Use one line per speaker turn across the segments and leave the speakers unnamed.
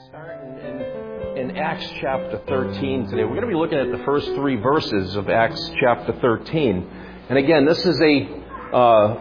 Starting in Acts chapter 13 today. We're going to be looking at the first 3 verses of Acts chapter 13. And again, this is a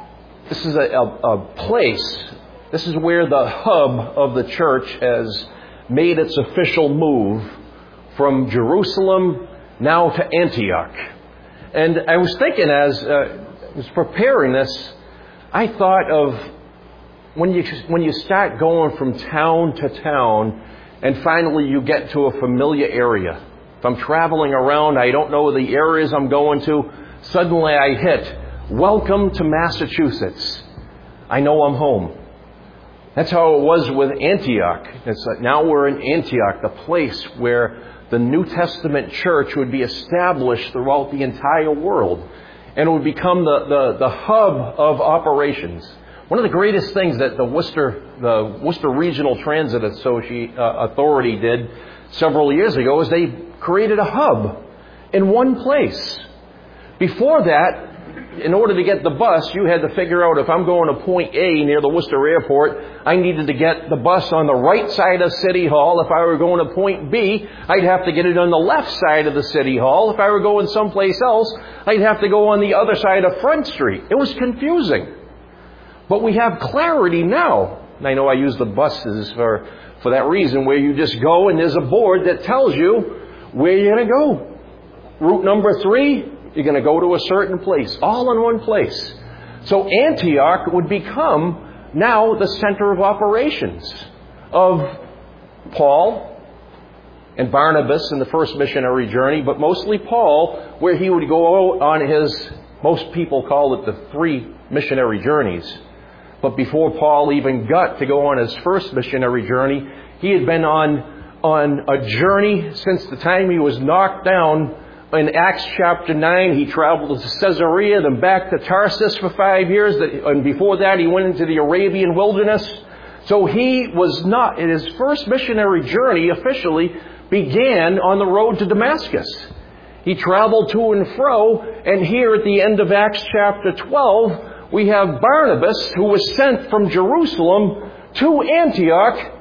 place. This is where the hub of the church has made its official move from Jerusalem now to Antioch. And I was thinking as I was preparing this, I thought of when you start going from town to town and finally you get to a familiar area. If I'm traveling around, I don't know the areas I'm going to, suddenly I hit, welcome to Massachusetts. I know I'm home. That's how it was with Antioch. It's like now we're in Antioch, the place where the New Testament church would be established throughout the entire world. And it would become the hub of operations. One of the greatest things that the Worcester Regional Transit Authority did several years ago is they created a hub in one place. Before that, in order to get the bus, you had to figure out if I'm going to point A near the Worcester Airport, I needed to get the bus on the right side of City Hall. If I were going to point B, I'd have to get it on the left side of the City Hall. If I were going someplace else, I'd have to go on the other side of Front Street. It was confusing. But we have clarity now. And I know I use the buses for that reason, where you just go and there's a board that tells you where you're going to go. Route number 3, you're going to go to a certain place, all in one place. So Antioch would become now the center of operations of Paul and Barnabas in the first missionary journey, but mostly Paul, where he would go on his, most people call it the 3 missionary journeys. But before Paul even got to go on his first missionary journey, he had been on a journey since the time he was knocked down. In Acts chapter 9, he traveled to Caesarea, then back to Tarsus for 5 years. And before that, he went into the Arabian wilderness. So he was not, in his first missionary journey officially began on the road to Damascus. He traveled to and fro, and here at the end of Acts chapter 12, we have Barnabas, who was sent from Jerusalem to Antioch,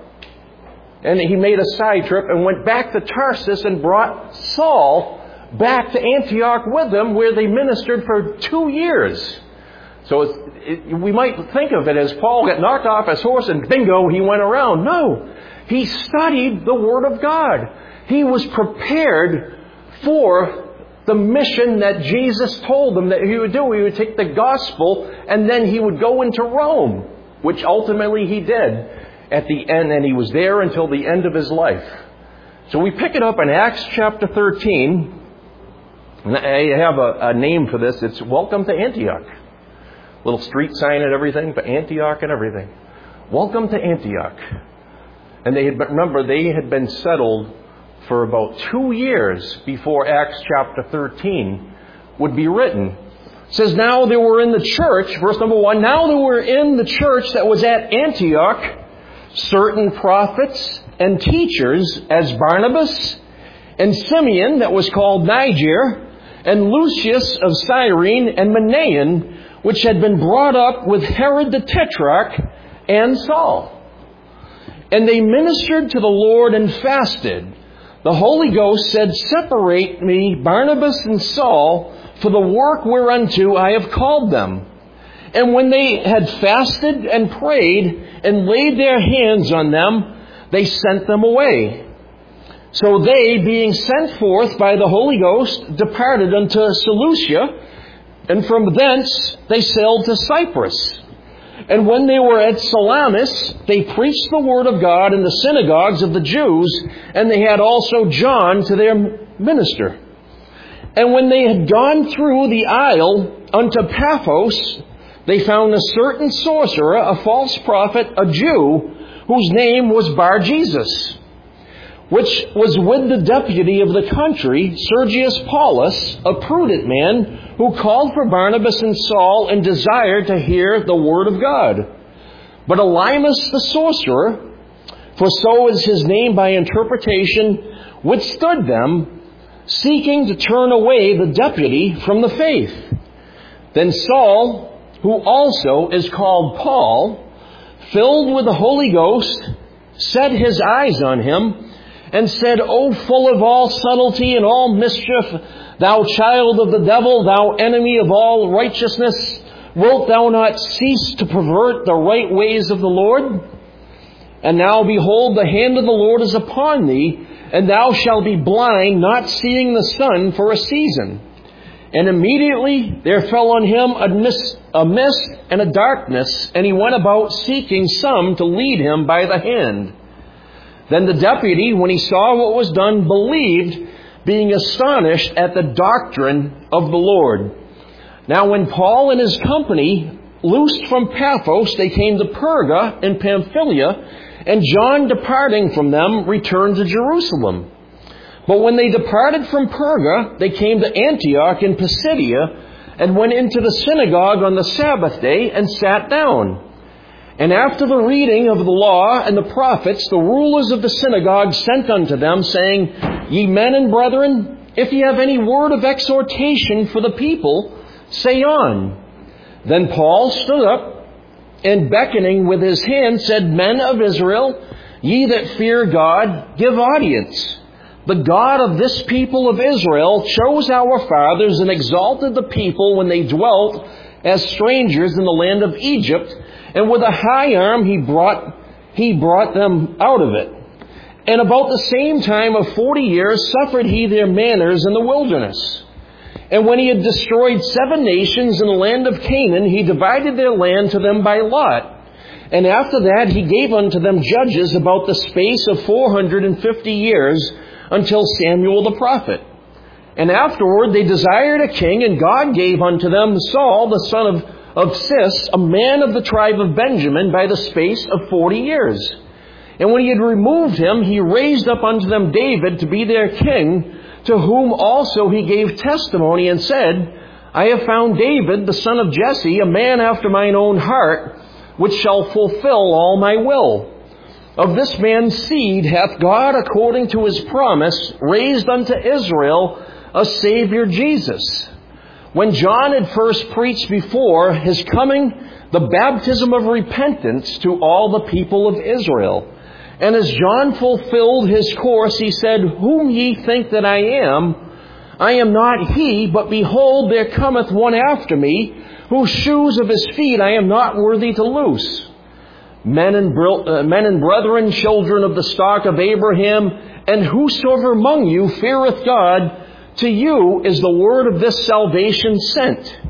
and he made a side trip and went back to Tarsus and brought Saul back to Antioch with him, where they ministered for 2 years. So we might think of it as Paul got knocked off his horse and bingo, he went around. No, he studied the Word of God. He was prepared for the mission that Jesus told him that he would do. He would take the gospel and then he would go into Rome, which ultimately he did at the end, and he was there until the end of his life. So we pick it up in Acts chapter 13. And I have a name for this. It's Welcome to Antioch. Little street sign and everything for Antioch and everything. Welcome to Antioch. And they had been settled for about 2 years before Acts chapter 13 would be written. It says, now there were in the church, verse number 1, now there were in the church that was at Antioch certain prophets and teachers, as Barnabas and Simeon, that was called Niger, and Lucius of Cyrene, and Manaen, which had been brought up with Herod the Tetrarch and Saul. And they ministered to the Lord and fasted. The Holy Ghost said, separate me, Barnabas and Saul, for the work whereunto I have called them. And when they had fasted and prayed and laid their hands on them, they sent them away. So they, being sent forth by the Holy Ghost, departed unto Seleucia, and from thence they sailed to Cyprus. And when they were at Salamis, they preached the word of God in the synagogues of the Jews, and they had also John to their minister. And when they had gone through the isle unto Paphos, they found a certain sorcerer, a false prophet, a Jew, whose name was Bar-Jesus, which was with the deputy of the country, Sergius Paulus, a prudent man, who called for Barnabas and Saul and desired to hear the word of God. But Elymas the sorcerer, for so is his name by interpretation, withstood them, seeking to turn away the deputy from the faith. Then Saul, who also is called Paul, filled with the Holy Ghost, set his eyes on him, and said, O full of all subtlety and all mischief, thou child of the devil, thou enemy of all righteousness, wilt thou not cease to pervert the right ways of the Lord? And now behold, the hand of the Lord is upon thee, and thou shalt be blind, not seeing the sun for a season. And immediately there fell on him a mist and a darkness, and he went about seeking some to lead him by the hand. Then the deputy, when he saw what was done, believed, being astonished at the doctrine of the Lord. Now when Paul and his company loosed from Paphos, they came to Perga in Pamphylia, and John, departing from them, returned to Jerusalem. But when they departed from Perga, they came to Antioch in Pisidia, and went into the synagogue on the Sabbath day, and sat down. And after the reading of the law and the prophets, the rulers of the synagogue sent unto them, saying, Ye men and brethren, if ye have any word of exhortation for the people, say on. Then Paul stood up, and beckoning with his hand said, Men of Israel, ye that fear God, give audience. The God of this people of Israel chose our fathers and exalted the people when they dwelt as strangers in the land of Egypt, and with a high arm he brought them out of it. And about the same time of 40 years suffered he their manners in the wilderness. And when he had destroyed 7 nations in the land of Canaan, he divided their land to them by lot. And after that he gave unto them judges about the space of 450 years, until Samuel the prophet. And afterward they desired a king, and God gave unto them Saul the son of Cis, a man of the tribe of Benjamin, by the space of 40 years. And when he had removed him, he raised up unto them David to be their king, to whom also he gave testimony, and said, I have found David the son of Jesse, a man after mine own heart, which shall fulfill all my will. Of this man's seed hath God, according to his promise, raised unto Israel a Savior, Jesus. When John had first preached before his coming the baptism of repentance to all the people of Israel. And as John fulfilled his course, he said, Whom ye think that I am not he, but behold, there cometh one after me, whose shoes of his feet I am not worthy to loose. Men and brethren, children of the stock of Abraham, and whosoever among you feareth God, to you is the word of this salvation sent.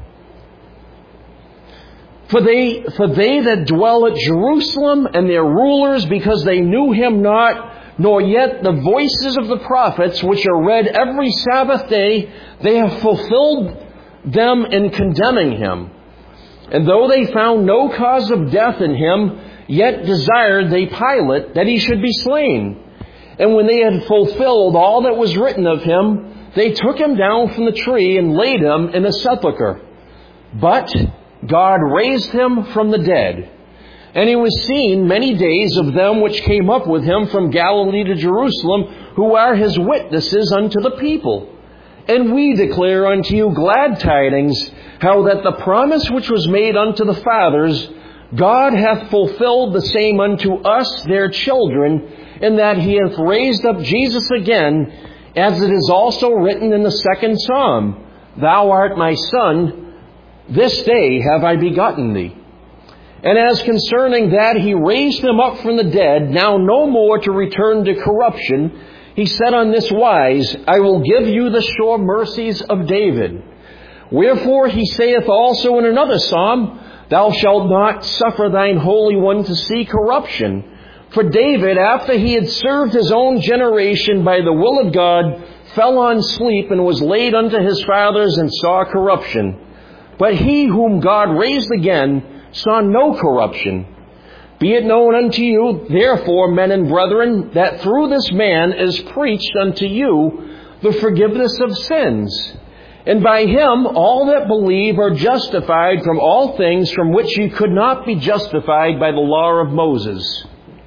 For they that dwell at Jerusalem, and their rulers, because they knew him not, nor yet the voices of the prophets, which are read every Sabbath day, they have fulfilled them in condemning him. And though they found no cause of death in him, yet desired they Pilate that he should be slain. And when they had fulfilled all that was written of him, they took him down from the tree and laid him in a sepulchre. But God raised him from the dead. And he was seen many days of them which came up with him from Galilee to Jerusalem, who are his witnesses unto the people. And we declare unto you glad tidings, how that the promise which was made unto the fathers, God hath fulfilled the same unto us, their children, in that he hath raised up Jesus again, as it is also written in the 2nd Psalm, Thou art my son, this day have I begotten thee. And as concerning that he raised him up from the dead, now no more to return to corruption, he said on this wise, I will give you the sure mercies of David. Wherefore he saith also in another psalm, Thou shalt not suffer thine Holy One to see corruption. For David, after he had served his own generation by the will of God, fell on sleep and was laid unto his fathers and saw corruption. But he whom God raised again saw no corruption. Be it known unto you, therefore, men and brethren, that through this man is preached unto you the forgiveness of sins. And by him all that believe are justified from all things from which you could not be justified by the law of Moses.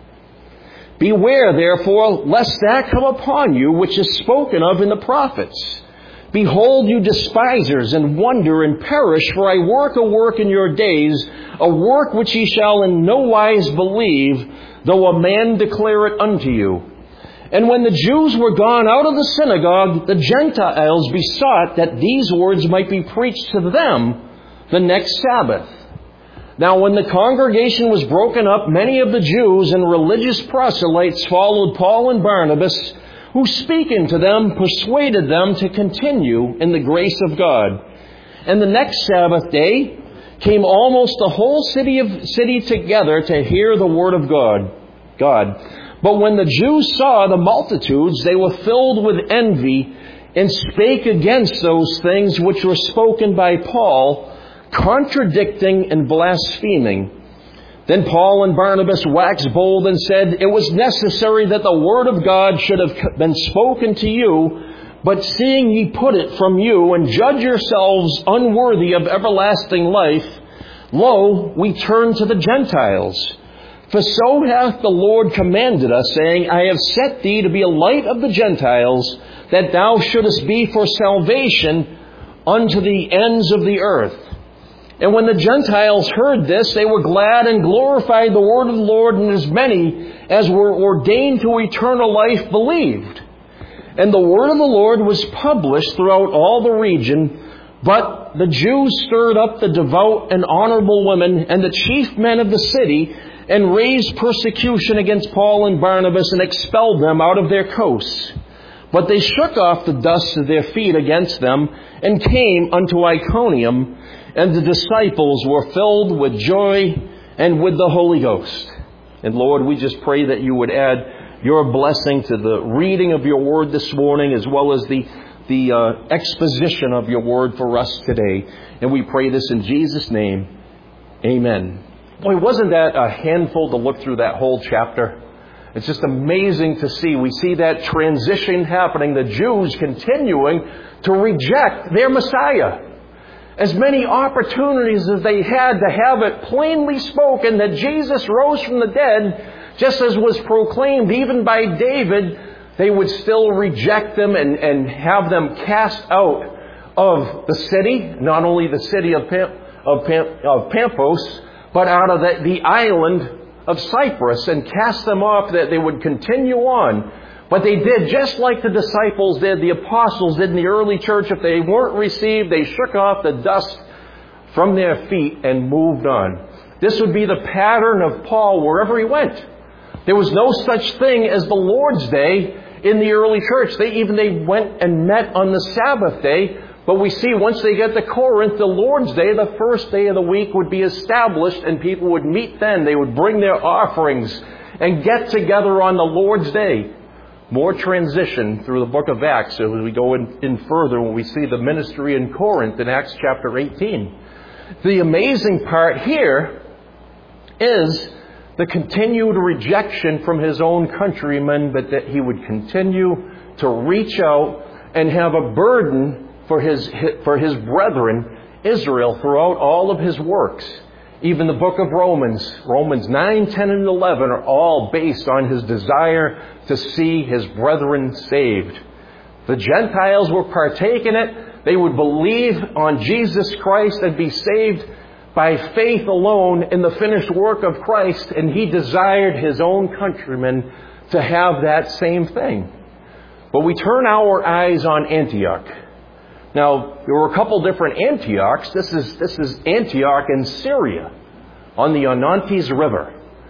Beware, therefore, lest that come upon you which is spoken of in the prophets. Behold, you despisers, and wonder and perish, for I work a work in your days, a work which ye shall in no wise believe, though a man declare it unto you. And when the Jews were gone out of the synagogue, the Gentiles besought that these words might be preached to them the next Sabbath. Now when the congregation was broken up, many of the Jews and religious proselytes followed Paul and Barnabas, who speaking to them persuaded them to continue in the grace of God. And the next Sabbath day came almost the whole city together to hear the word of God. But when the Jews saw the multitudes, they were filled with envy and spake against those things which were spoken by Paul, contradicting and blaspheming. Then Paul and Barnabas waxed bold and said, It was necessary that the word of God should have been spoken to you, but seeing ye put it from you, and judge yourselves unworthy of everlasting life, lo, we turn to the Gentiles. For so hath the Lord commanded us, saying, I have set thee to be a light of the Gentiles, that thou shouldest be for salvation unto the ends of the earth. And when the Gentiles heard this, they were glad and glorified the word of the Lord, and as many as were ordained to eternal life believed. And the word of the Lord was published throughout all the region. But the Jews stirred up the devout and honorable women and the chief men of the city, and raised persecution against Paul and Barnabas, and expelled them out of their coasts. But they shook off the dust of their feet against them, and came unto Iconium, and the disciples were filled with joy and with the Holy Ghost. And Lord, we just pray that you would add your blessing to the reading of your word this morning, as well as the exposition of your word for us today. And we pray this in Jesus' name. Amen. Boy, wasn't that a handful to look through that whole chapter? It's just amazing to see. We see that transition happening, the Jews continuing to reject their Messiah. As many opportunities as they had to have it plainly spoken that Jesus rose from the dead, just as was proclaimed even by David, they would still reject them and have them cast out of the city, not only the city of Paphos, but out of the island of Cyprus, and cast them off, that they would continue on. But they did just like the disciples did, the apostles did in the early church. If they weren't received, they shook off the dust from their feet and moved on. This would be the pattern of Paul wherever he went. There was no such thing as the Lord's Day in the early church. They went and met on the Sabbath day. But we see once they get to Corinth, the Lord's Day, the first day of the week, would be established, and people would meet then. They would bring their offerings and get together on the Lord's Day. More transition through the book of Acts as we go in further when we see the ministry in Corinth in Acts chapter 18. The amazing part here is the continued rejection from his own countrymen, but that he would continue to reach out and have a burden for his brethren, Israel, throughout all of his works. Even the book of Romans 9, 10, and 11 are all based on his desire to see his brethren saved. The Gentiles were partake in it. They would believe on Jesus Christ and be saved by faith alone in the finished work of Christ, and he desired his own countrymen to have that same thing. But we turn our eyes on Antioch. Now, there were a couple different Antiochs. This is Antioch in Syria, on the Orontes River.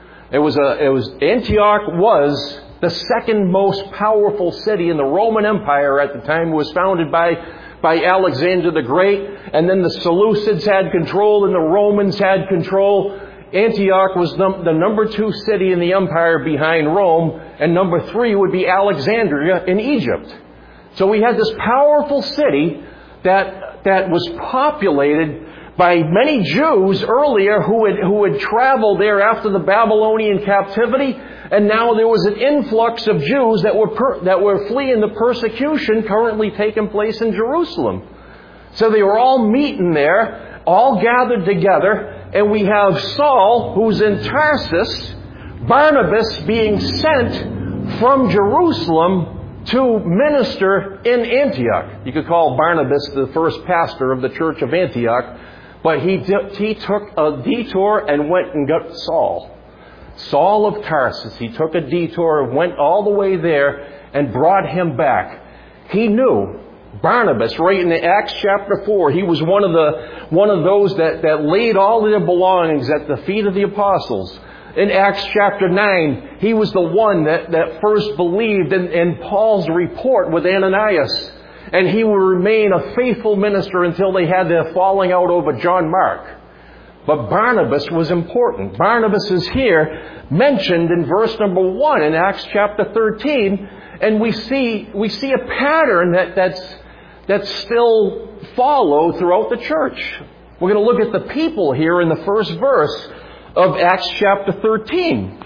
Antioch was the second most powerful city in the Roman Empire at the time. It was founded by Alexander the Great, and then the Seleucids had control and the Romans had control. Antioch was the number 2 city in the empire behind Rome, and number 3 would be Alexandria in Egypt. So we had this powerful city that was populated by many Jews earlier who had traveled there after the Babylonian captivity, and now there was an influx of Jews that were fleeing the persecution currently taking place in Jerusalem. So they were all meeting there, all gathered together, and we have Saul, who's in Tarsus, Barnabas being sent from Jerusalem to minister in Antioch. You could call Barnabas the first pastor of the church of Antioch, but he took a detour and went and got Saul. Saul of Tarsus. He took a detour, went all the way there, and brought him back. He knew Barnabas, right in Acts chapter 4, he was one of those that laid all their belongings at the feet of the apostles. In Acts chapter 9, he was the one that first believed in Paul's report with Ananias. And he will remain a faithful minister until they had their falling out over John Mark. But Barnabas was important. Barnabas is here mentioned in verse number 1 in Acts chapter 13. And we see a pattern that's still followed throughout the church. We're going to look at the people here in the first verse of Acts chapter 13.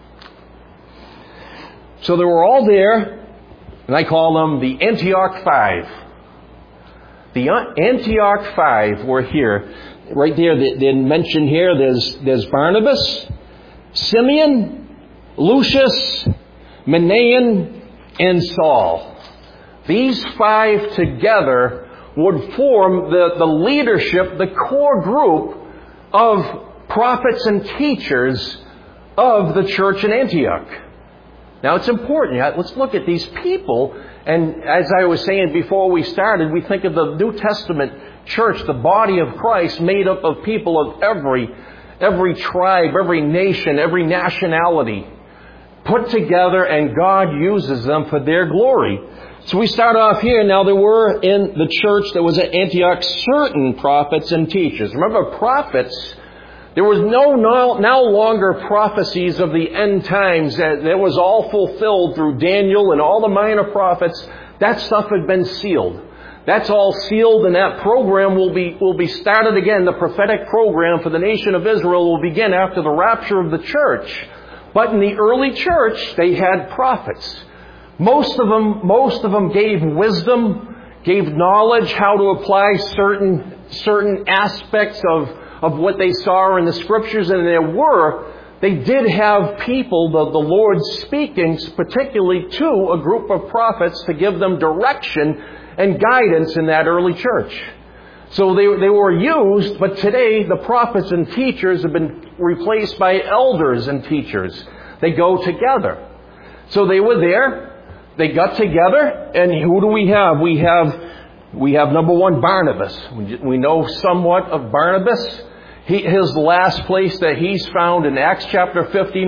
So they were all there. And I call them the Antioch Five. The Antioch Five were here. Right there, they're mentioned here. There's Barnabas, Simeon, Lucius, Manaen, and Saul. These five together would form the leadership, the core group of prophets and teachers of the church in Antioch. Now, it's important. Let's look at these people. And as I was saying before we started, we think of the New Testament church, the body of Christ, made up of people of every tribe, every nation, every nationality, put together, and God uses them for their glory. So we start off here. Now, there were in the church that was at Antioch certain prophets and teachers. Remember, prophets... There was no longer prophecies of the end times. That was all fulfilled through Daniel and all the minor prophets. That stuff had been sealed. That's all sealed, and that program will be started again. The prophetic program for the nation of Israel will begin after the rapture of the church. But in the early church, they had prophets. Most of them gave wisdom, gave knowledge, how to apply certain aspects of what they saw in the Scriptures, and they did have people, the Lord speaking particularly to a group of prophets to give them direction and guidance in that early church. So they were used, but today the prophets and teachers have been replaced by elders and teachers. They go together. So they were there, they got together, and who do we have? We have number one, Barnabas. We know somewhat of Barnabas. His last place that he's found in Acts chapter 15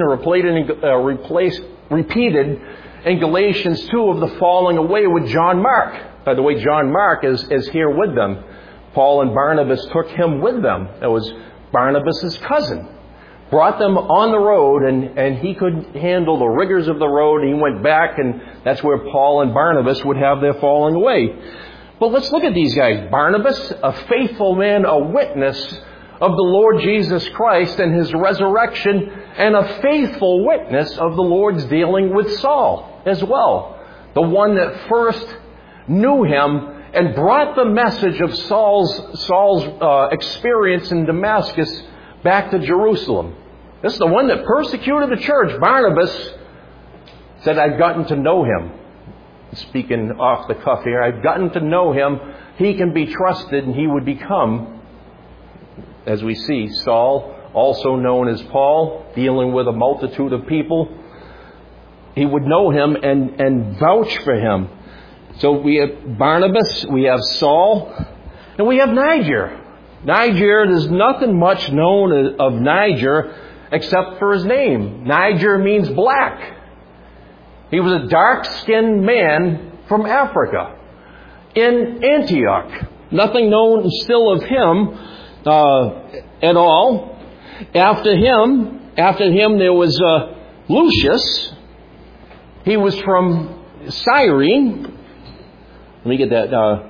repeated in Galatians 2 of the falling away with John Mark. By the way, John Mark is here with them. Paul and Barnabas took him with them. That was Barnabas' cousin. Brought them on the road, and he could handle the rigors of the road. He went back, and that's where Paul and Barnabas would have their falling away. But let's look at these guys. Barnabas, a faithful man, a witness of the Lord Jesus Christ and His resurrection, and a faithful witness of the Lord's dealing with Saul as well. The one that first knew him and brought the message of Saul's experience in Damascus back to Jerusalem. This is the one that persecuted the church. Barnabas said, I've gotten to know him. Speaking off the cuff here, I've gotten to know him. He can be trusted, and he would become, as we see, Saul, also known as Paul, dealing with a multitude of people. He would know him and vouch for him. So we have Barnabas, we have Saul, and we have Niger. Niger, there's nothing much known of Niger except for his name. Niger means black. He was a dark-skinned man from Africa in Antioch. Nothing known still of him at all. After him there was Lucius. He was from Cyrene. Let me get that.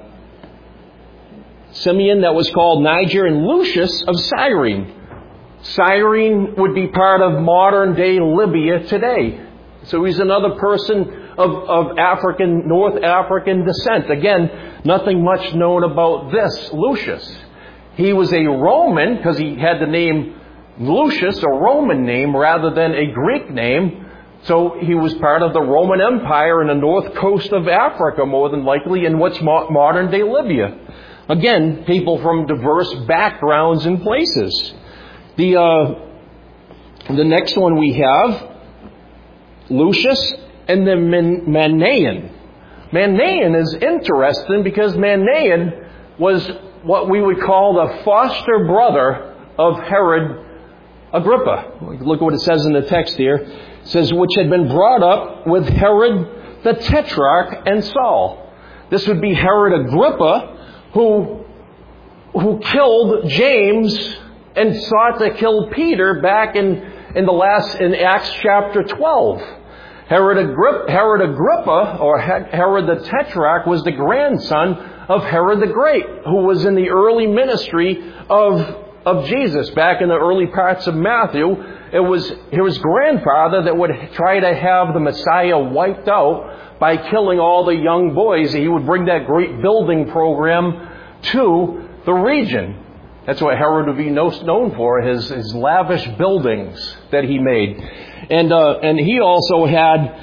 Simeon, that was called Niger, and Lucius of Cyrene. Cyrene would be part of modern-day Libya today. So he's another person of North African descent. Again, nothing much known about this Lucius. He was a Roman, because he had the name Lucius, a Roman name rather than a Greek name. So he was part of the Roman Empire in the north coast of Africa, more than likely, in what's modern-day Libya. Again, people from diverse backgrounds and places. The next one we have Lucius and then Manaen. Manaen is interesting because Manaen was what we would call the foster brother of Herod Agrippa. Look what it says in the text here. It says, which had been brought up with Herod the Tetrarch and Saul. This would be Herod Agrippa who killed James and sought to kill Peter back in Acts chapter 12. Herod Agrippa, or Herod the Tetrarch, was the grandson of Herod the Great, who was in the early ministry of Jesus. Back in the early parts of Matthew, it was his grandfather that would try to have the Messiah wiped out by killing all the young boys. He would bring that great building program to the region. That's what Herod would be known for, his lavish buildings that he made. And he also had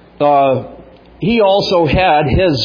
his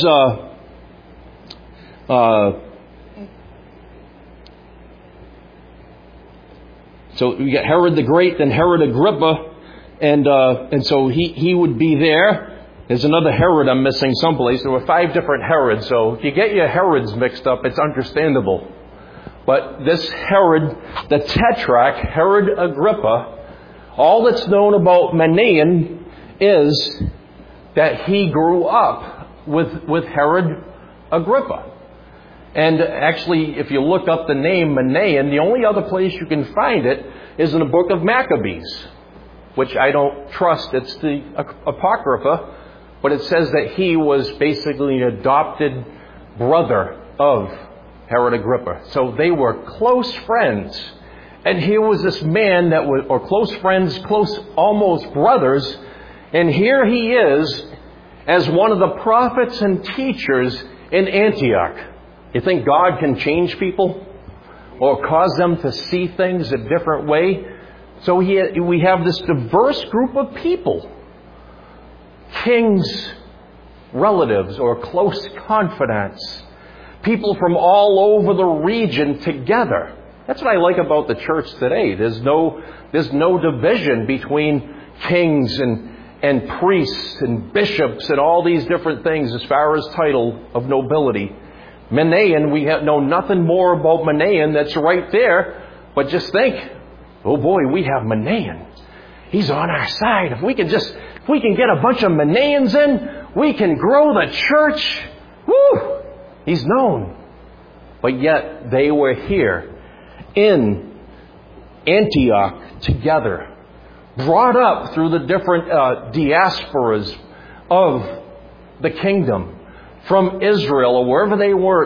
so we got Herod the Great, then Herod Agrippa, and so he would be there. There's another Herod I'm missing someplace. There were 5 different Herods, so if you get your Herods mixed up, it's understandable. But this Herod, the Tetrarch, Herod Agrippa, all that's known about Manaen is that he grew up with Herod Agrippa. And actually, if you look up the name Manaen, the only other place you can find it is in the book of Maccabees, which I don't trust. It's the Apocrypha, but it says that he was basically an adopted brother of Herod Agrippa. So they were close friends. And here was this man that was, or close friends, close almost brothers, and here he is as one of the prophets and teachers in Antioch. You think God can change people or cause them to see things a different way? So we have this diverse group of people, kings, relatives, or close confidants, people from all over the region together. That's what I like about the church today. There's no division between kings and priests and bishops and all these different things as far as title of nobility. Manaen, we know nothing more about Manaen that's right there, but just think, oh boy, we have Manaen. He's on our side. If we can get a bunch of Manaens in, we can grow the church. Woo! He's known. But yet they were here in Antioch together, brought up through the different diasporas of the kingdom from Israel or wherever they were,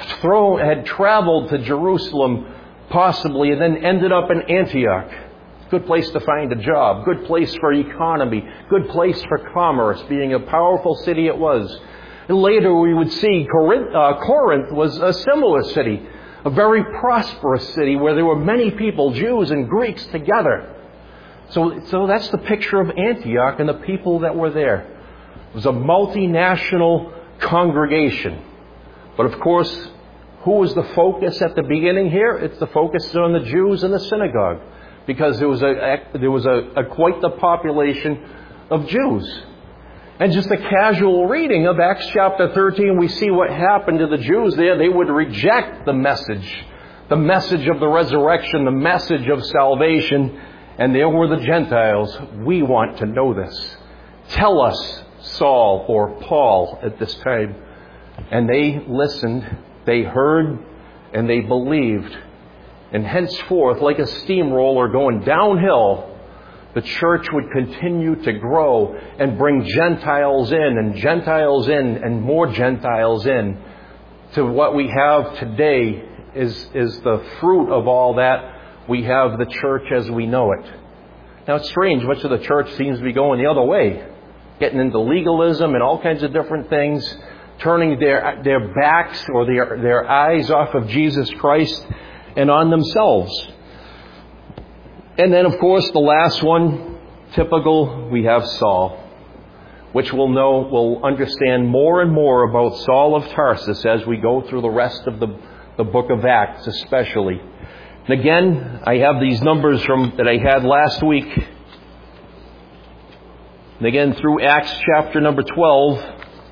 had traveled to Jerusalem possibly, and then ended up in Antioch. Good place to find a job, good place for economy, good place for commerce, being a powerful city it was. And later we would see Corinth was a similar city, a very prosperous city where there were many people, Jews and Greeks together. So that's the picture of Antioch and the people that were there. It was a multinational congregation. But of course, who was the focus at the beginning here? It's the focus on the Jews in the synagogue, because there was quite the population of Jews. And just a casual reading of Acts chapter 13, we see what happened to the Jews there. They would reject the message of the resurrection, the message of salvation. And there were the Gentiles. We want to know this. Tell us, Saul or Paul at this time. And they listened, they heard, and they believed. And henceforth, like a steamroller going downhill, the church would continue to grow and bring Gentiles in and more Gentiles in. To what we have today is the fruit of all that. We have the church as we know it. Now it's strange, much of the church seems to be going the other way, getting into legalism and all kinds of different things, turning their backs or their eyes off of Jesus Christ and on themselves. And then, of course, the last one, typical, we have Saul, which we'll understand more and more about Saul of Tarsus as we go through the rest of the book of Acts especially. And again, I have these numbers that I had last week. And again, through Acts chapter number 12.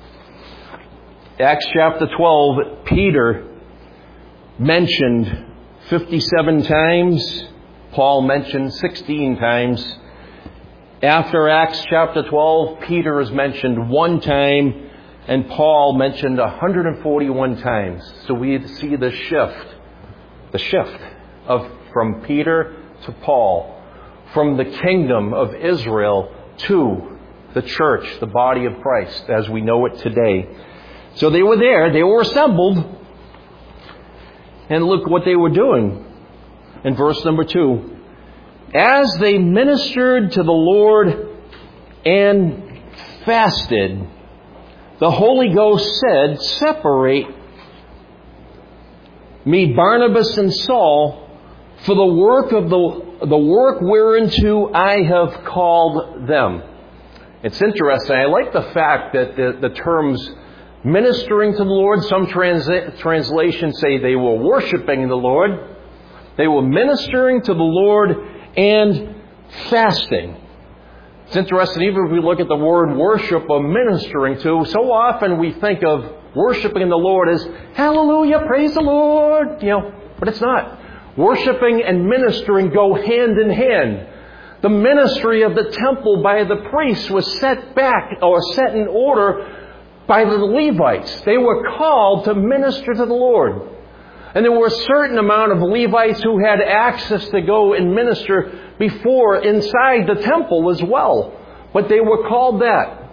Acts chapter 12, Peter mentioned 57 times. Paul mentioned 16 times. After Acts chapter 12, Peter is mentioned 1 time, and Paul mentioned 141 times. So we see the shift from Peter to Paul, from the kingdom of Israel to the church, the body of Christ, as we know it today. So they were there, they were assembled, and look what they were doing. In verse number 2, as they ministered to the Lord and fasted, the Holy Ghost said, separate me, Barnabas and Saul, for the work of the work whereunto I have called them. It's interesting. I like the fact that the terms ministering to the Lord, some translations say they were worshiping the Lord. They were ministering to the Lord and fasting. It's interesting, even if we look at the word worship or ministering to, so often we think of worshiping the Lord as, hallelujah, praise the Lord, but it's not. Worshiping and ministering go hand in hand. The ministry of the temple by the priests was set back or set in order by the Levites. They were called to minister to the Lord. And there were a certain amount of Levites who had access to go and minister before inside the temple as well. But they were called that.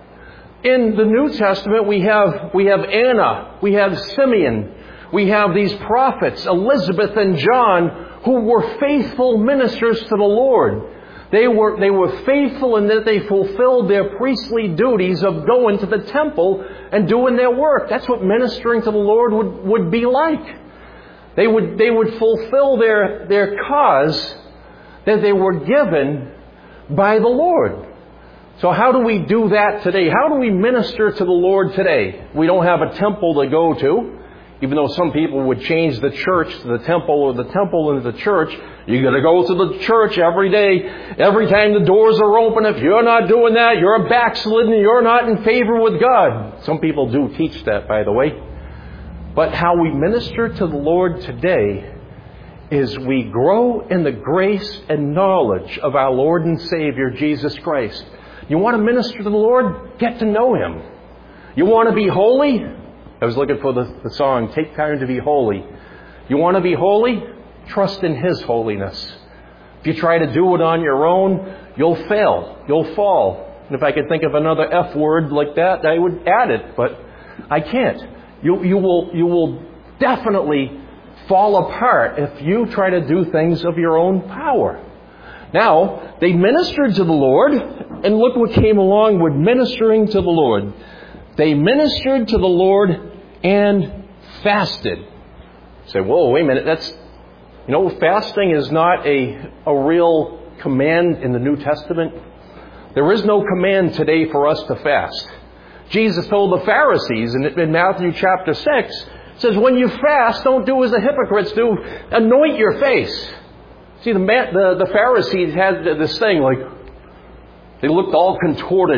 In the New Testament, we have Anna, we have Simeon, we have these prophets, Elizabeth and John, who were faithful ministers to the Lord. They were faithful in that they fulfilled their priestly duties of going to the temple and doing their work. That's what ministering to the Lord would be like. They would fulfill their cause that they were given by the Lord. So how do we do that today? How do we minister to the Lord today? We don't have a temple to go to. Even though some people would change the church to the temple or the temple into the church, you got to go to the church every day. Every time the doors are open, if you're not doing that, you're a backslidden, you're not in favor with God. Some people do teach that, by the way. But how we minister to the Lord today is we grow in the grace and knowledge of our Lord and Savior, Jesus Christ. You want to minister to the Lord? Get to know Him. You want to be holy? I was looking for the song, Take Time to Be Holy. You want to be holy? Trust in His holiness. If you try to do it on your own, you'll fail. You'll fall. And if I could think of another F word like that, I would add it, but I can't. You will definitely fall apart if you try to do things of your own power. Now, they ministered to the Lord, and look what came along with ministering to the Lord. They ministered to the Lord and fasted. You say, whoa, wait a minute, fasting is not a real command in the New Testament. There is no command today for us to fast. Jesus told the Pharisees in Matthew chapter 6, says, when you fast, don't do as the hypocrites do, anoint your face. See, the Pharisees had this thing, like, they looked all contorted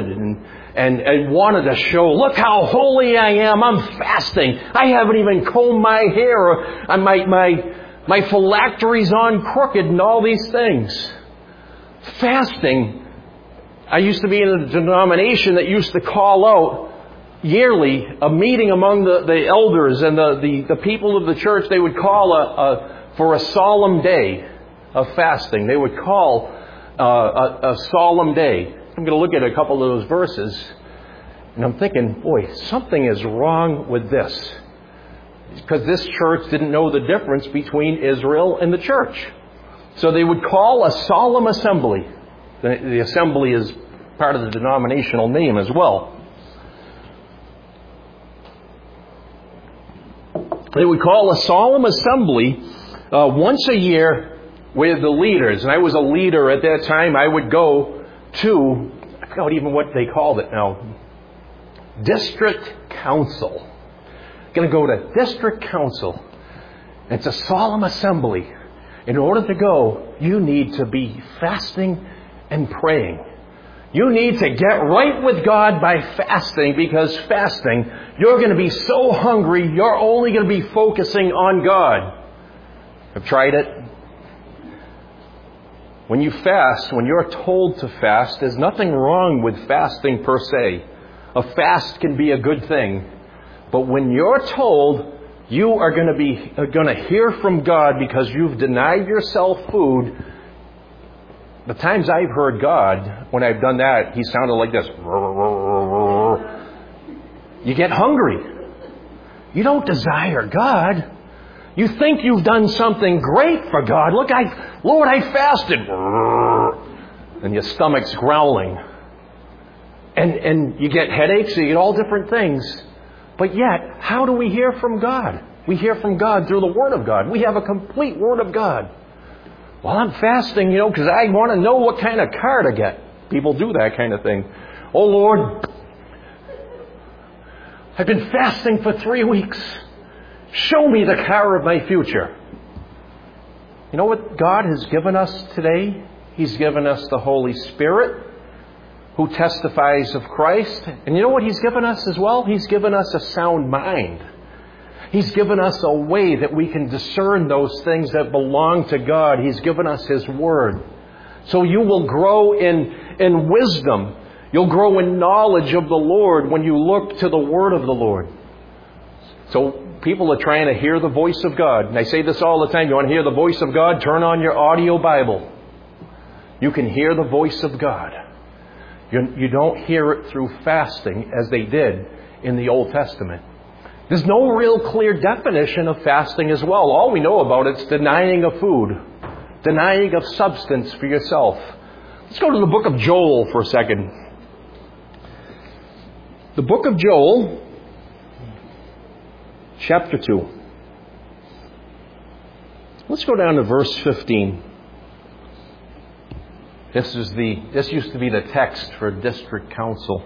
and wanted to show, look how holy I am, I'm fasting. I haven't even combed my hair, or my phylactery's on crooked, and all these things. Fasting, I used to be in a denomination that used to call out yearly a meeting among the elders and the people of the church. They would call for a solemn day of fasting. They would call a solemn day. I'm going to look at a couple of those verses, and I'm thinking, boy, something is wrong with this. Because this church didn't know the difference between Israel and the church. So they would call a solemn assembly. The assembly is part of the denominational name as well. They would call a solemn assembly once a year with the leaders. And I was a leader at that time. I would go to, I forgot even what they called it now, district council. Going to go to district council. It's a solemn assembly. In order to go, you need to be fasting and praying. You need to get right with God by fasting, because fasting, you're going to be so hungry, you're only going to be focusing on God. I've tried it. When you fast, when you're told to fast, there's nothing wrong with fasting per se. A fast can be a good thing. But when you're told you are going to hear from God because you've denied yourself food, the times I've heard God, when I've done that, He sounded like this. You get hungry. You don't desire God. You think you've done something great for God. Look, Lord, I fasted. And your stomach's growling. And you get headaches, you get all different things. But yet, how do we hear from God? We hear from God through the Word of God. We have a complete Word of God. Well, I'm fasting, because I want to know what kind of car to get. People do that kind of thing. Oh, Lord, I've been fasting for 3 weeks. Show me the car of my future. You know what God has given us today? He's given us the Holy Spirit, who testifies of Christ. And you know what He's given us as well? He's given us a sound mind. He's given us a way that we can discern those things that belong to God. He's given us His Word. So you will grow in wisdom. You'll grow in knowledge of the Lord when you look to the Word of the Lord. So people are trying to hear the voice of God. And I say this all the time. You want to hear the voice of God? Turn on your audio Bible. You can hear the voice of God. You don't hear it through fasting as they did in the Old Testament. There's no real clear definition of fasting as well. All we know about it's denying of food, denying of substance for yourself. Let's go to the book of Joel for a second. The book of Joel, chapter 2. Let's go down to verse 15. This used to be the text for district council.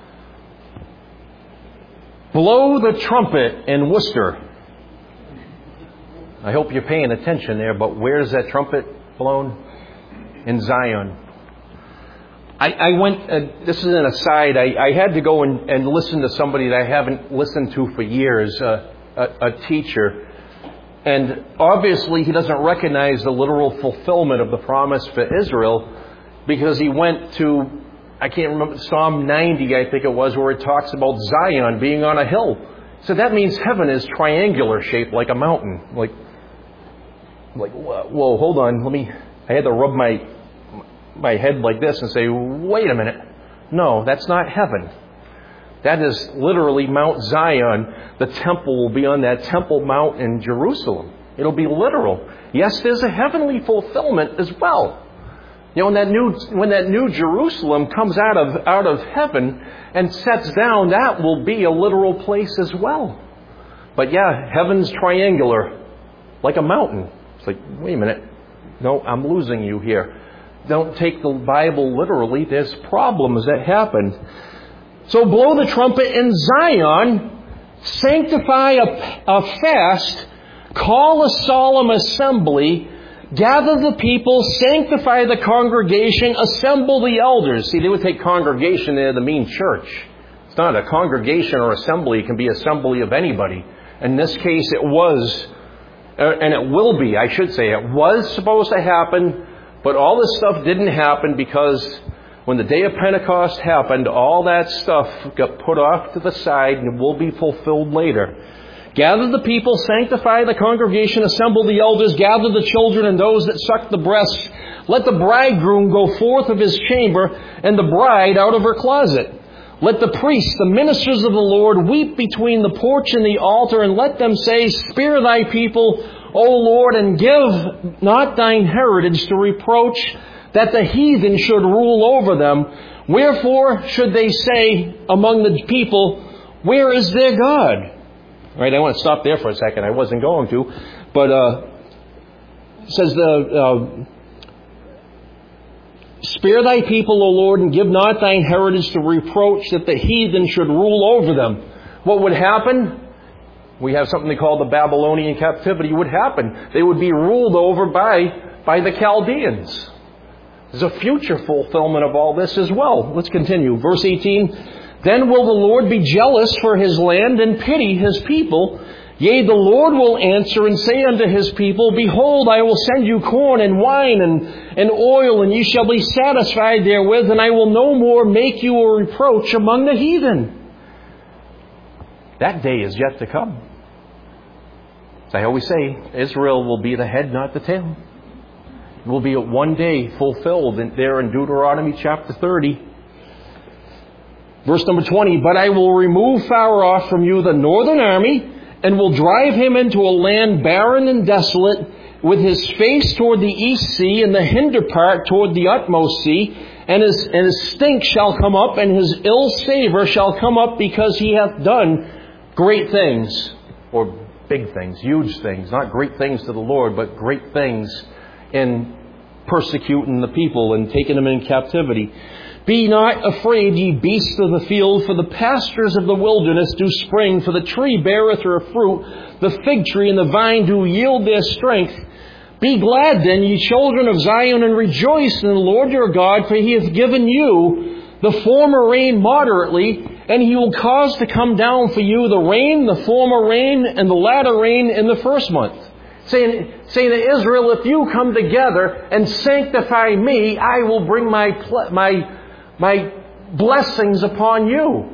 Blow the trumpet in Worcester. I hope you're paying attention there, but where's that trumpet blown? In Zion. I went, this is an aside, I had to go and listen to somebody that I haven't listened to for years, a teacher. And obviously he doesn't recognize the literal fulfillment of the promise for Israel, because he went to, I can't remember, Psalm 90, I think it was, where it talks about Zion being on a hill. So that means heaven is triangular shaped like a mountain. Like, whoa, hold on, I had to rub my head like this and say, wait a minute. No, that's not heaven. That is literally Mount Zion. The temple will be on that Temple Mount in Jerusalem. It'll be literal. Yes, there's a heavenly fulfillment as well. When that new Jerusalem comes out of heaven and sets down, that will be a literal place as well. But yeah, heaven's triangular, like a mountain. It's like, wait a minute. No, I'm losing you here. Don't take the Bible literally. There's problems that happen. So blow the trumpet in Zion, sanctify a fast, call a solemn assembly, gather the people, sanctify the congregation, assemble the elders. See, they would take congregation there to mean church. It's not a congregation or assembly. It can be assembly of anybody. In this case, it was, and it will be, I should say. It was supposed to happen, but all this stuff didn't happen because when the day of Pentecost happened, all that stuff got put off to the side and will be fulfilled later. Gather the people, sanctify the congregation, assemble the elders, gather the children and those that suck the breast. Let the bridegroom go forth of his chamber and the bride out of her closet. Let the priests, the ministers of the Lord, weep between the porch and the altar, and let them say, Spare thy people, O Lord, and give not thine heritage to reproach, that the heathen should rule over them. Wherefore should they say among the people, Where is their God? All right, I want to stop there for a second. I wasn't going to. But it says, Spare thy people, O Lord, and give not thine heritage to reproach, that the heathen should rule over them. What would happen? We have something they call the Babylonian captivity would happen. They would be ruled over by the Chaldeans. There's a future fulfillment of all this as well. Let's continue. Verse 18, then will the Lord be jealous for his land and pity his people? Yea, the Lord will answer and say unto his people, behold, I will send you corn and wine and oil, and ye shall be satisfied therewith, and I will no more make you a reproach among the heathen. That day is yet to come. As I always say, Israel will be the head, not the tail. It will be one day fulfilled there in Deuteronomy chapter 30. Verse number 20, but I will remove far off from you the northern army, and will drive him into a land barren and desolate, with his face toward the east sea, and the hinder part toward the utmost sea. And his stink shall come up, and his ill savour shall come up, because he hath done great things, or big things, huge things, not great things to the Lord, but great things in persecuting the people and taking them in captivity. Be not afraid, ye beasts of the field, for the pastures of the wilderness do spring, for the tree beareth her fruit, the fig tree and the vine do yield their strength. Be glad then, ye children of Zion, and rejoice in the Lord your God, for he hath given you the former rain moderately, and he will cause to come down for you the rain, the former rain, and the latter rain in the first month. Saying to Israel, if you come together and sanctify me, I will bring my blessings upon you.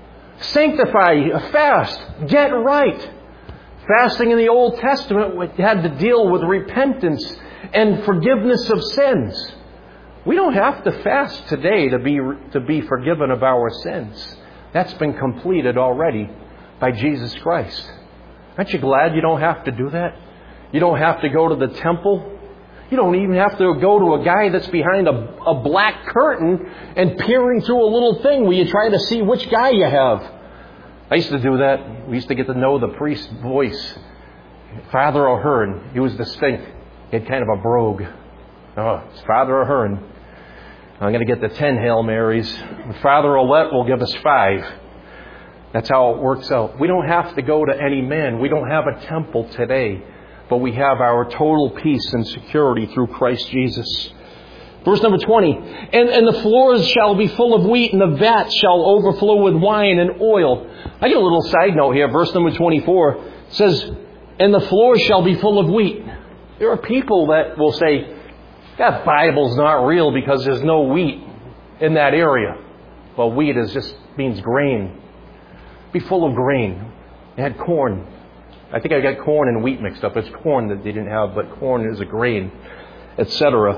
Sanctify, fast, get right. Fasting in the Old Testament had to deal with repentance and forgiveness of sins. We don't have to fast today to be forgiven of our sins. That's been completed already by Jesus Christ. Aren't you glad you don't have to do that? You don't have to go to the temple. You don't even have to go to a guy that's behind a black curtain and peering through a little thing where you try to see which guy you have. I used to do that. We used to get to know the priest's voice. Father O'Hearn, he was distinct. He had kind of a brogue. Oh, it's Father O'Hearn. I'm going to get the 10 Hail Marys. Father Ouellette will give us 5. That's how it works out. We don't have to go to any man. We don't have a temple today. But we have our total peace and security through Christ Jesus. Verse number 20. And the floors shall be full of wheat, and the vats shall overflow with wine and oil. I get a little side note here. Verse number 24 says, and the floors shall be full of wheat. There are people that will say, that Bible's not real because there's no wheat in that area. Well, wheat just means grain. Be full of grain. They had corn. I think I got corn and wheat mixed up. It's corn that they didn't have, but corn is a grain, etc.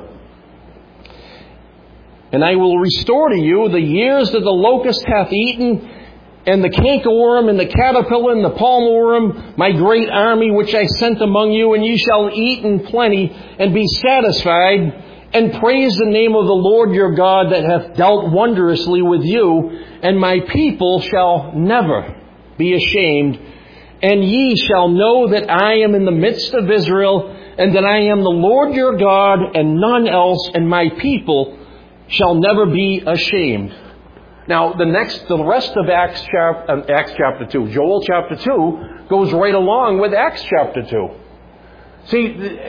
And I will restore to you the years that the locust hath eaten, and the cankerworm, and the caterpillar, and the palmerworm, my great army which I sent among you, and ye shall eat in plenty, and be satisfied, and praise the name of the Lord your God that hath dealt wondrously with you, and my people shall never be ashamed. And ye shall know that I am in the midst of Israel, and that I am the Lord your God, and none else, and my people shall never be ashamed. Now, the rest of Acts chapter 2, Joel chapter 2, goes right along with Acts chapter 2. See,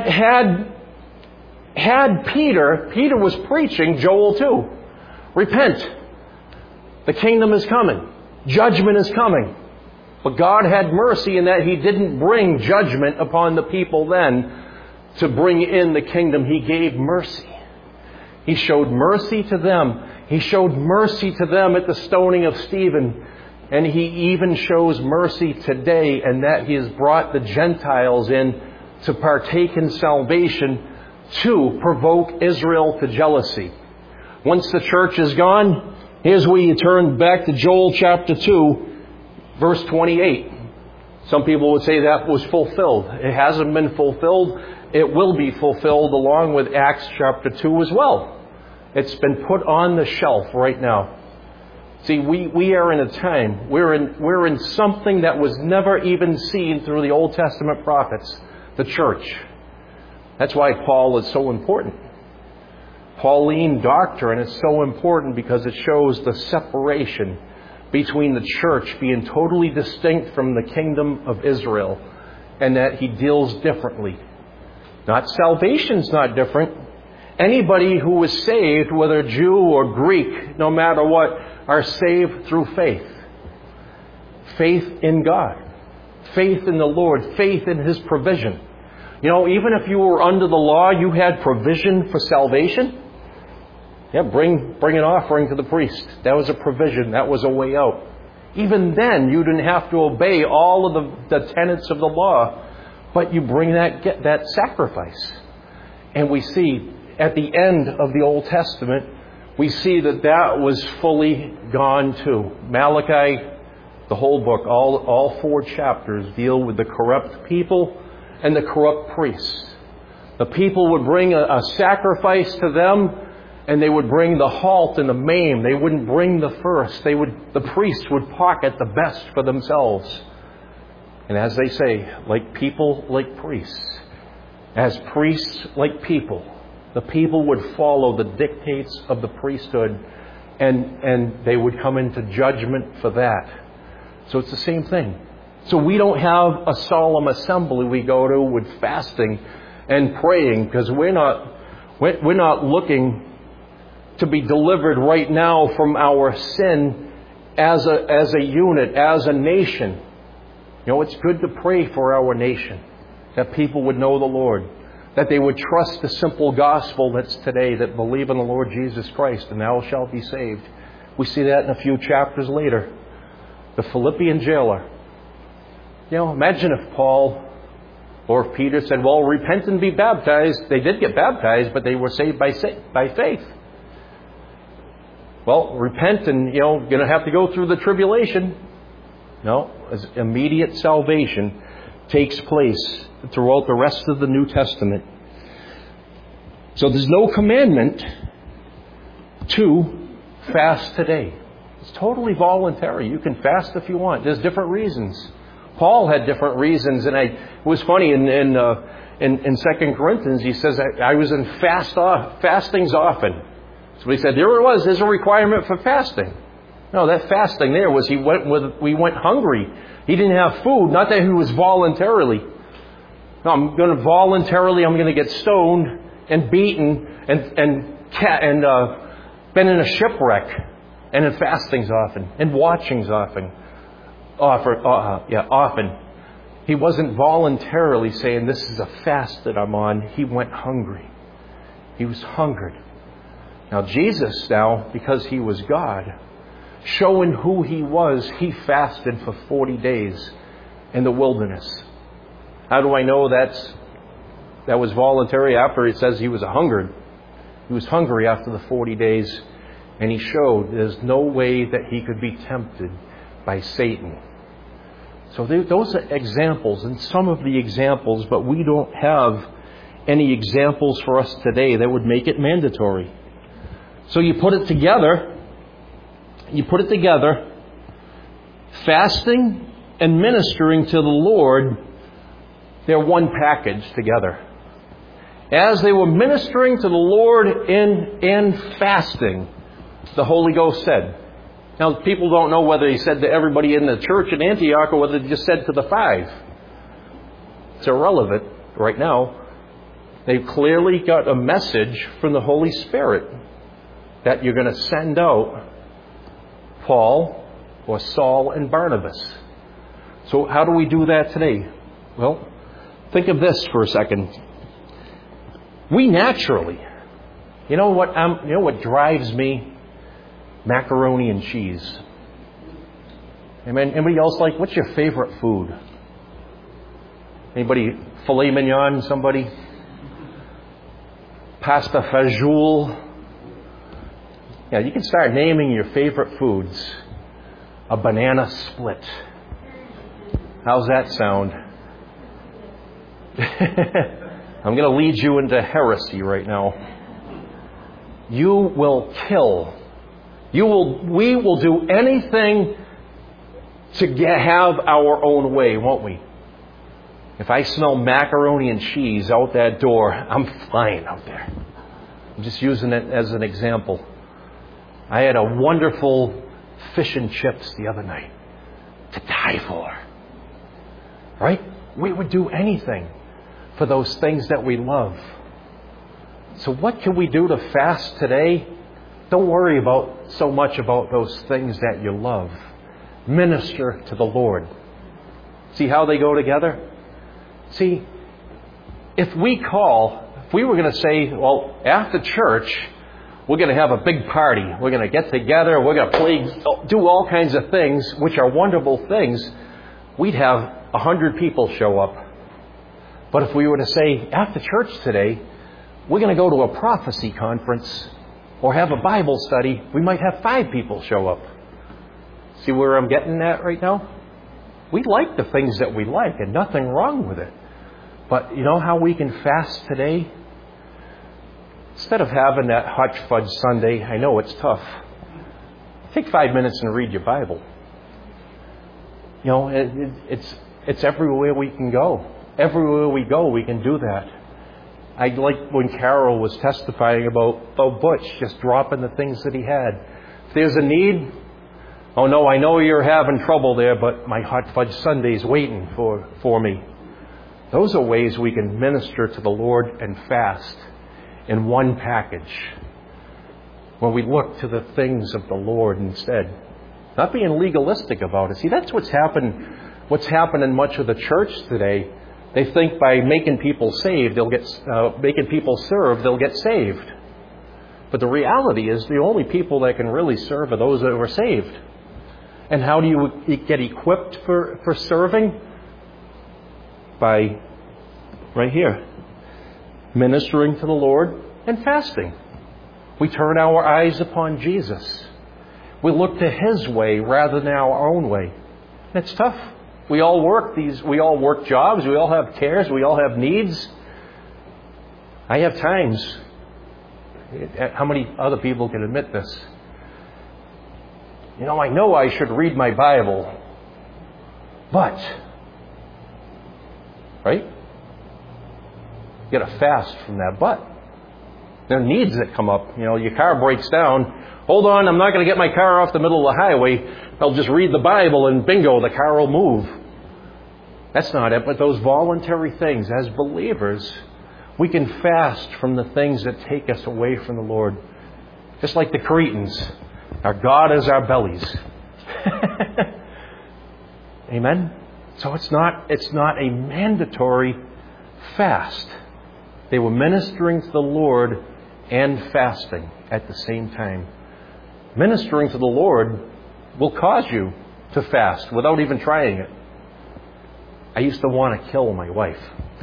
had Peter was preaching Joel 2. Repent. The kingdom is coming. Judgment is coming. But God had mercy in that He didn't bring judgment upon the people then to bring in the kingdom. He gave mercy. He showed mercy to them. He showed mercy to them at the stoning of Stephen. And He even shows mercy today in that He has brought the Gentiles in to partake in salvation to provoke Israel to jealousy. Once the church is gone, here's where you turn back to Joel chapter 2. Verse 28. Some people would say that was fulfilled. It hasn't been fulfilled. It will be fulfilled along with Acts chapter 2 as well. It's been put on the shelf right now. See, we are in a time, we're in something that was never even seen through the Old Testament prophets, the church. That's why Paul is so important. Pauline doctrine is so important because it shows the separation between the church being totally distinct from the kingdom of Israel, and that He deals differently. Not salvation's not different. Anybody who is saved, whether Jew or Greek, no matter what, are saved through faith. Faith in God. Faith in the Lord. Faith in His provision. You know, even if you were under the law, you had provision for salvation. Yeah, bring an offering to the priest. That was a provision. That was a way out. Even then, you didn't have to obey all of the tenets of the law, but you bring that sacrifice. And we see at the end of the Old Testament, we see that was fully gone too. Malachi, the whole book, all 4 chapters deal with the corrupt people and the corrupt priests. The people would bring a sacrifice to them, and they would bring the halt and the maimed. They wouldn't bring the first. The priests would pocket the best for themselves. And as they say, like people, like priests. As priests, like people. The people would follow the dictates of the priesthood, and they would come into judgment for that. So it's the same thing. So we don't have a solemn assembly we go to with fasting and praying, because we're not looking to be delivered right now from our sin as a unit, as a nation. You know, it's good to pray for our nation, that people would know the Lord, that they would trust the simple gospel that's today, that believe in the Lord Jesus Christ and thou shalt be saved. We see that in a few chapters later. The Philippian jailer. You know, imagine if Paul or if Peter said, well, repent and be baptized. They did get baptized, but they were saved by faith. Well, repent and, going to have to go through the tribulation. No, as immediate salvation takes place throughout the rest of the New Testament. So there's no commandment to fast today. It's totally voluntary. You can fast if you want. There's different reasons. Paul had different reasons, and it was funny in 2 Corinthians. He says, I was in fastings often. So he said, there's a requirement for fasting. No, that fasting there was we went hungry. He didn't have food. Not that he was voluntarily. No, I'm going to get stoned and beaten and been in a shipwreck, and in fastings often, and watchings often. Often. He wasn't voluntarily saying, this is a fast that I'm on. He went hungry. He was hungered. Now Jesus, because He was God, showing who He was, He fasted for 40 days in the wilderness. How do I know that was voluntary? After it says He was hungered. He was hungry after the 40 days, and He showed there's no way that He could be tempted by Satan. So those are examples, and some of the examples, but we don't have any examples for us today that would make it mandatory. So you put it together, fasting and ministering to the Lord, they're one package together. As they were ministering to the Lord in fasting, the Holy Ghost said. Now, people don't know whether He said to everybody in the church in Antioch or whether He just said to the 5. It's irrelevant right now. They've clearly got a message from the Holy Spirit that you're going to send out Paul or Saul and Barnabas. So how do we do that today? Well, think of this for a second. We naturally, you know what drives me? Macaroni and cheese. Amen. Anybody else what's your favorite food? Anybody filet mignon? Somebody? Pasta fajoule? Yeah, you can start naming your favorite foods. A banana split. How's that sound? I'm going to lead you into heresy right now. You will kill. We will do anything to have our own way, won't we? If I smell macaroni and cheese out that door, I'm flying out there. I'm just using it as an example. I had a wonderful fish and chips the other night to die for. Right? We would do anything for those things that we love. So what can we do to fast today? Don't worry so much about those things that you love. Minister to the Lord. See how they go together? See, if we were going to say, well, after church, we're going to have a big party. We're going to get together. We're going to do all kinds of things, which are wonderful things. We'd have 100 people show up. But if we were to say, after church today, we're going to go to a prophecy conference or have a Bible study, we might have 5 people show up. See where I'm getting at right now? We like the things that we like, and nothing wrong with it. But you know how we can fast today? Instead of having that hot fudge sundae, I know it's tough. Take 5 minutes and read your Bible. You know, it's everywhere we can go. Everywhere we go, we can do that. I like when Carol was testifying about Butch just dropping the things that he had. If there's a need, oh no, I know you're having trouble there, but my hot fudge sundae's waiting for me. Those are ways we can minister to the Lord and fast in one package. When we look to the things of the Lord instead. Not being legalistic about it. See, that's what's happened in much of the church today. They think by making people saved, making people serve, they'll get saved. But the reality is the only people that can really serve are those that are saved. And how do you get equipped for serving? By, right here, ministering to the Lord and fasting. We turn our eyes upon Jesus. We look to His way rather than our own way. It's tough. We all work jobs. We all have cares. We all have needs. I have times. How many other people can admit this? You know I should read my Bible. But, right? You got to fast from that but. There are needs that come up. You know, your car breaks down. Hold on, I'm not going to get my car off the middle of the highway. I'll just read the Bible and bingo, the car will move. That's not it. But those voluntary things, as believers, we can fast from the things that take us away from the Lord. Just like the Cretans. Our God is our bellies. Amen? So it's not a mandatory fast. They were ministering to the Lord and fasting at the same time. Ministering to the Lord will cause you to fast without even trying it. I used to want to kill my wife.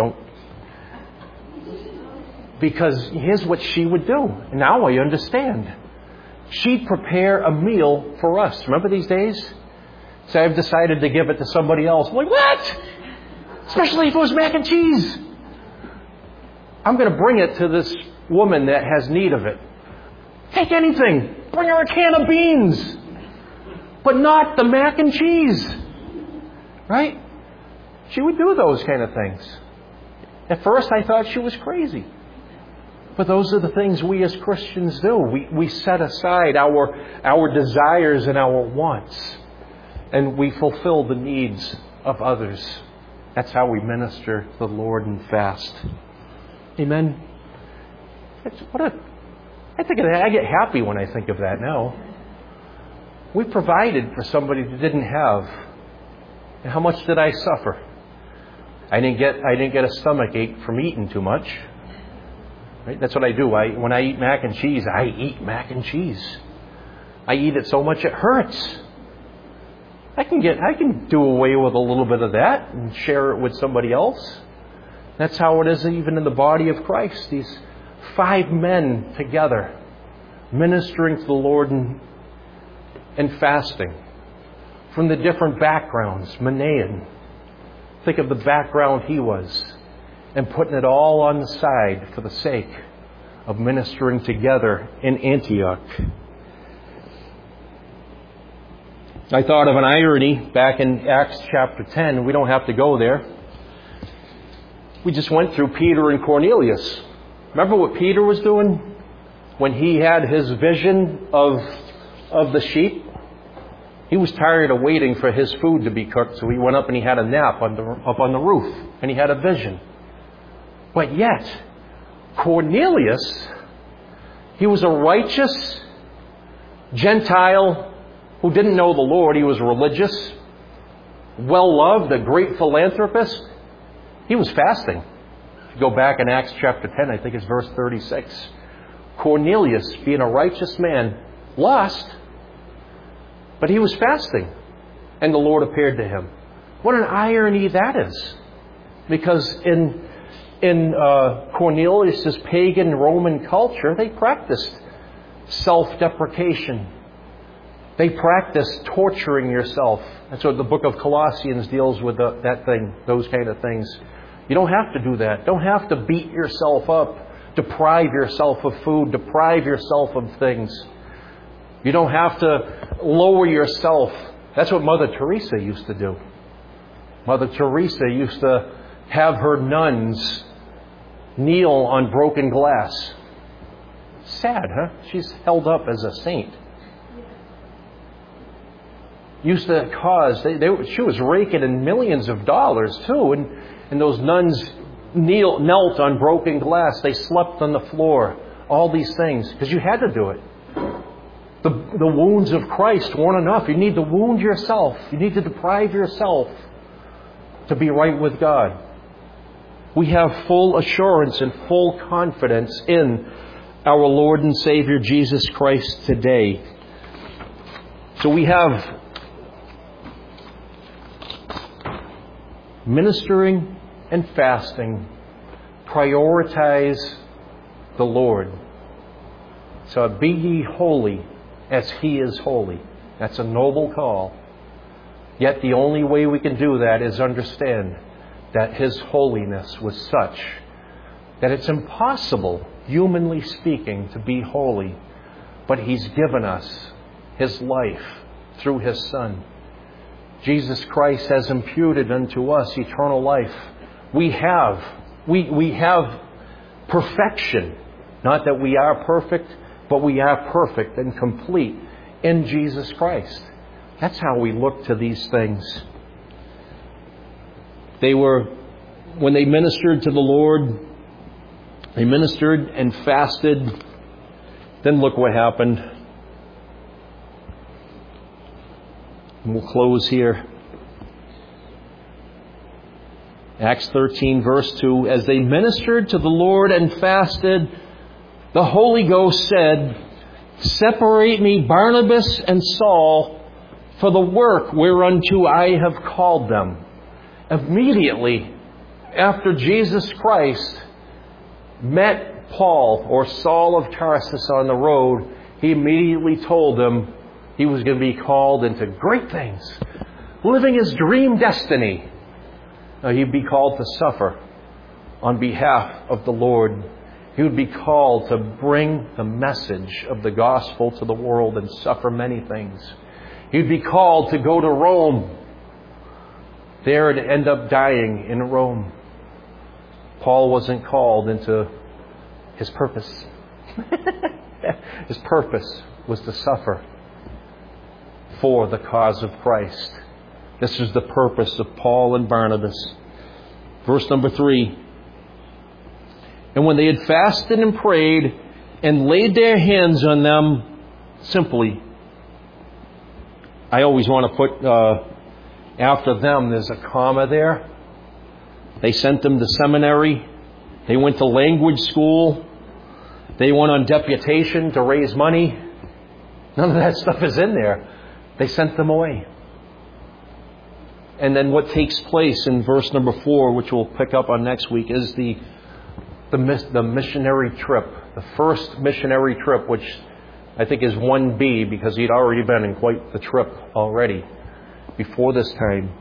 Because here's what she would do. Now I understand. She'd prepare a meal for us. Remember these days? So I've decided to give it to somebody else. I'm like, what? Especially if it was mac and cheese. I'm going to bring it to this woman that has need of it. Take anything. Bring her a can of beans. But not the mac and cheese. Right? She would do those kind of things. At first I thought she was crazy. But those are the things we as Christians do. We set aside our desires and our wants. And we fulfill the needs of others. That's how we minister to the Lord and fast. Amen. I get happy when I think of that now. We provided for somebody that didn't have. And how much did I suffer? I didn't get a stomach ache from eating too much. Right? That's what I do. When I eat mac and cheese, I eat mac and cheese. I eat it so much it hurts. I can do away with a little bit of that and share it with somebody else. That's how it is even in the body of Christ. These 5 men together ministering to the Lord and fasting from the different backgrounds. Manaen, think of the background he was, and putting it all on the side for the sake of ministering together in Antioch. I thought of an irony back in Acts chapter 10. We don't have to go there. We just went through Peter and Cornelius. Remember what Peter was doing when he had his vision of the sheep? He was tired of waiting for his food to be cooked, so he went up and he had a nap up on the roof, and he had a vision. But yet, Cornelius, he was a righteous Gentile who didn't know the Lord. He was religious, well-loved, a great philanthropist. He was fasting. If you go back in Acts chapter 10, I think it's verse 36. Cornelius, being a righteous man, lost, but he was fasting, and the Lord appeared to him. What an irony that is. Because in Cornelius' pagan Roman culture, they practiced self-deprecation. They practiced torturing yourself. That's what the book of Colossians deals with, that thing, those kind of things. You don't have to do that. Don't have to beat yourself up, deprive yourself of food, deprive yourself of things. You don't have to lower yourself. That's what Mother Teresa used to do. Mother Teresa used to have her nuns kneel on broken glass. Sad, huh? She's held up as a saint. Used to cause, she was raking in millions of dollars too, and those nuns knelt on broken glass. They slept on the floor. All these things, because you had to do it. The wounds of Christ weren't enough. You need to wound yourself. You need to deprive yourself to be right with God. We have full assurance and full confidence in our Lord and Savior Jesus Christ today. So we have ministering and fasting. Prioritize the Lord. So be ye holy as He is holy. That's a noble call. Yet the only way we can do that is understand that His holiness was such that it's impossible, humanly speaking, to be holy. But He's given us His life through His Son. Jesus Christ has imputed unto us eternal life. We have perfection. Not that we are perfect, but we are perfect and complete in Jesus Christ. That's how we look to these things. When they ministered to the Lord, they ministered and fasted. Then look what happened. And we'll close here. Acts 13, verse 2. As they ministered to the Lord and fasted, the Holy Ghost said, "Separate me Barnabas and Saul for the work whereunto I have called them." Immediately after Jesus Christ met Paul or Saul of Tarsus on the road, He immediately told him he was going to be called into great things, living his dream destiny. Now, he'd be called to suffer on behalf of the Lord. He would be called to bring the message of the gospel to the world and suffer many things. He'd be called to go to Rome, there to end up dying in Rome. Paul wasn't called into his purpose. His purpose was to suffer for the cause of Christ. This is the purpose of Paul and Barnabas. Verse number 3. And when they had fasted and prayed and laid their hands on them, simply, I always want to put after them, there's a comma there. They sent them to seminary. They went to language school. They went on deputation to raise money. None of that stuff is in there. They sent them away. And then what takes place in verse number 4, which we'll pick up on next week, is the missionary trip. The first missionary trip, which I think is 1B, because he'd already been in quite the trip already before this time.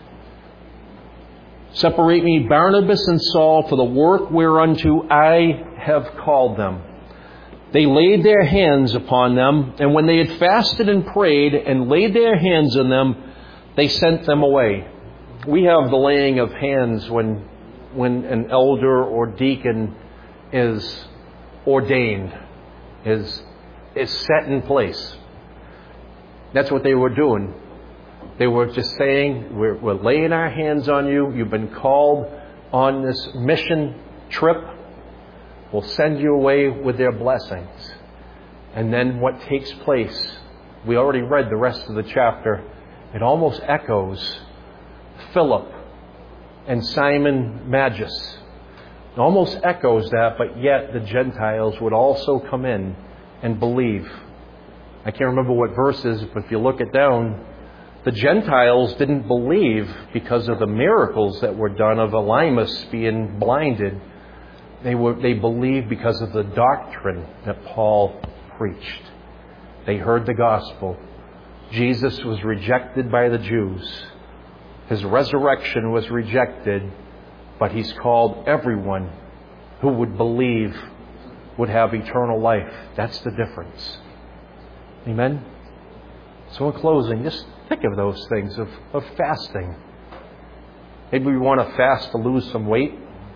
Separate me Barnabas and Saul for the work whereunto I have called them. They laid their hands upon them, and when they had fasted and prayed and laid their hands on them, they sent them away. We have the laying of hands when an elder or deacon is ordained, is set in place. That's what they were doing. They were just saying, we're laying our hands on you. You've been called on this mission trip. We'll send you away with their blessings. And then what takes place, we already read the rest of the chapter. It almost echoes Philip and Simon Magus. It almost echoes that, but yet the Gentiles would also come in and believe. I can't remember what verses, but if you look it down, the Gentiles didn't believe because of the miracles that were done of Elymas being blinded. They believed because of the doctrine that Paul preached. They heard the gospel. Jesus was rejected by the Jews. His resurrection was rejected, but He's called everyone who would believe would have eternal life. That's the difference. Amen? So in closing, just think of those things of fasting. Maybe we want to fast to lose some weight.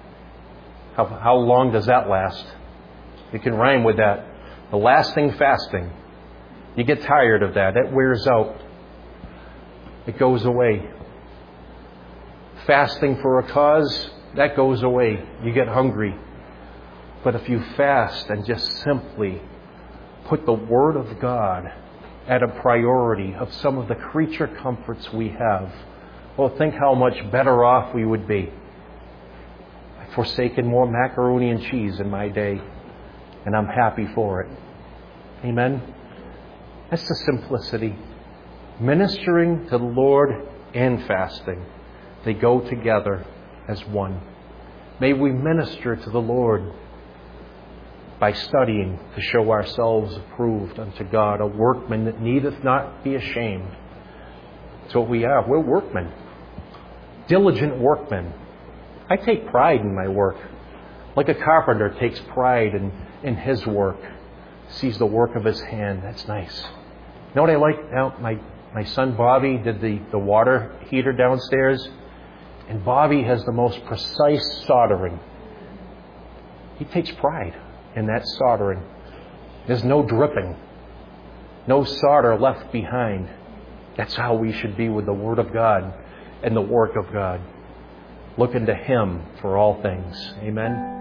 How long does that last? You can rhyme with that. The lasting fasting. You get tired of that. It wears out. It goes away. Fasting for a cause, that goes away. You get hungry. But if you fast and just simply put the Word of God at a priority of some of the creature comforts we have, well, think how much better off we would be. I've forsaken more macaroni and cheese in my day, and I'm happy for it. Amen? That's the simplicity. Ministering to the Lord and fasting. They go together as one. May we minister to the Lord by studying to show ourselves approved unto God, a workman that needeth not be ashamed. That's what we are. We're workmen. Diligent workmen. I take pride in my work. Like a carpenter takes pride in his work. Sees the work of his hand. That's nice. You know what I like? Now, my son Bobby did the water heater downstairs. And Bobby has the most precise soldering. He takes pride in that soldering. There's no dripping. No solder left behind. That's how we should be with the Word of God and the work of God. Looking to Him for all things. Amen.